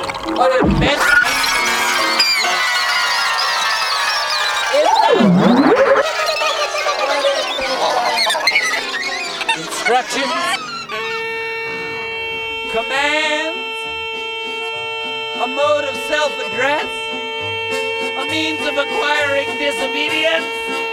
What it meant instructions, commands, a mode of self-address, a means of acquiring disobedience,